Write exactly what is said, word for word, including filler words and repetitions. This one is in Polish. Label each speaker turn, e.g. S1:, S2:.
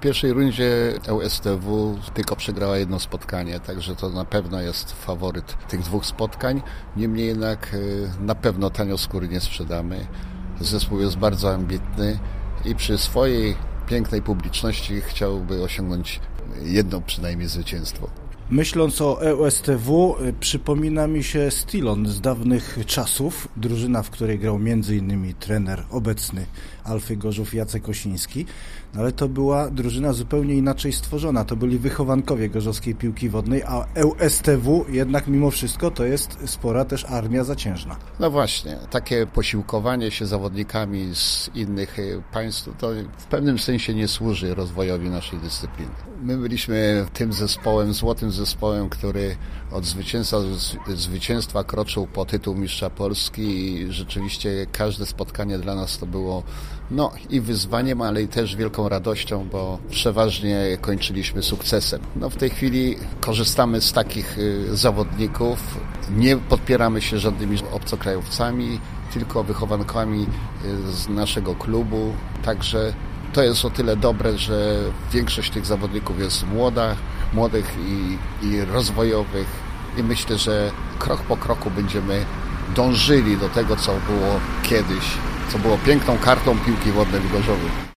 S1: pierwszej rundzie L S T W tylko przegrała jedno spotkanie, także to na pewno jest faworyt tych dwóch spotkań. Niemniej jednak na pewno tanio skóry nie sprzedamy. Zespół jest bardzo ambitny i przy swojej pięknej publiczności chciałby osiągnąć jedno przynajmniej zwycięstwo.
S2: Myśląc o L S T W, przypomina mi się Stilon z dawnych czasów, drużyna, w której grał między innymi trener obecny Alfy Gorzów Jacek Osiński, ale to była drużyna zupełnie inaczej stworzona. To byli wychowankowie gorzowskiej piłki wodnej, a L S T W jednak mimo wszystko to jest spora też armia zaciężna.
S1: No właśnie, takie posiłkowanie się zawodnikami z innych państw to w pewnym sensie nie służy rozwojowi naszej dyscypliny. My byliśmy tym zespołem, złotym zespołem, który od zwycięstwa do zwycięstwa kroczył po tytuł mistrza Polski i rzeczywiście każde spotkanie dla nas to było no i wyzwaniem, ale i też wielką radością, bo przeważnie kończyliśmy sukcesem. No w tej chwili korzystamy z takich zawodników, nie podpieramy się żadnymi obcokrajowcami, tylko wychowankami z naszego klubu, także to jest o tyle dobre, że większość tych zawodników jest młoda, młodych i, i rozwojowych i myślę, że krok po kroku będziemy dążyli do tego, co było kiedyś, co było piękną kartą piłki wodnej w Gorzowie.